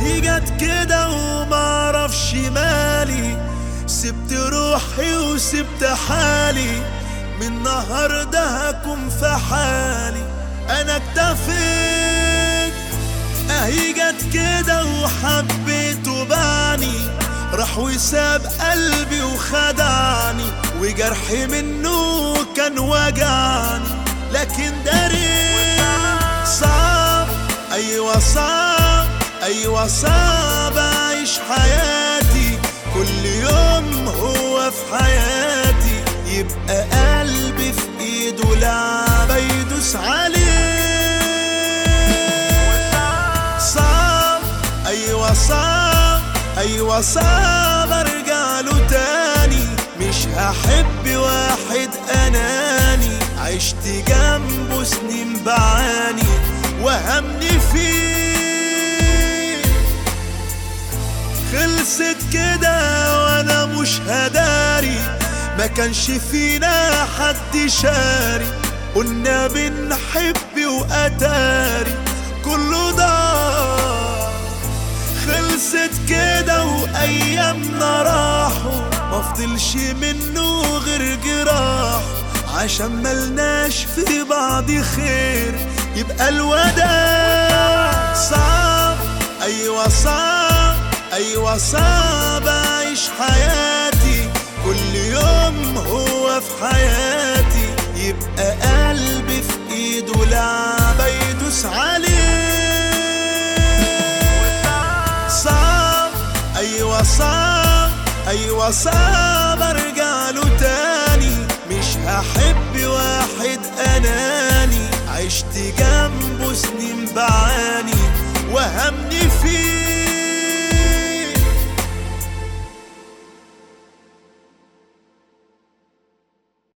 اهي جت كده ومعرفش مالي، سبت روحي وسبت حالي، من النهارده هكون في حالي، انا اكتفيت. اهي جت كده وحبيت وبعني، راح وساب قلبي وخدعني، وجرحي منه كان وجعني، لكن داري صعب، ايوه صعب، ايوه صعب اعيش حياتي، كل يوم هو في حياتي، يبقى قلبي في ايده لعبة يدوس عليه. صعب، ايوه صعب، ايوه صعب ارجع له تاني، مش هحب واحد اناني، عشت جنبه سنين بعاني وهمني فيه. خلصت كده وانا مش هداري، ما كانش فينا حد شاري، قلنا بنحب واتاري كله ضاع. خلصت كده وايامنا راحوا، مفضلش منه غير جراح، عشان ملناش في بعض خير يبقى الوداع. صعب، ايوه صعب، ايوه صعب اعيش حياتي، كل يوم هو في حياتي، يبقى قلبي في ايده لعبة يدوس عليه. صعب، ايوه صعب، ايوه صعب ارجع له تاني، مش هحب واحد اناني، عشت جنبه سنين بعاني وهمني فيه.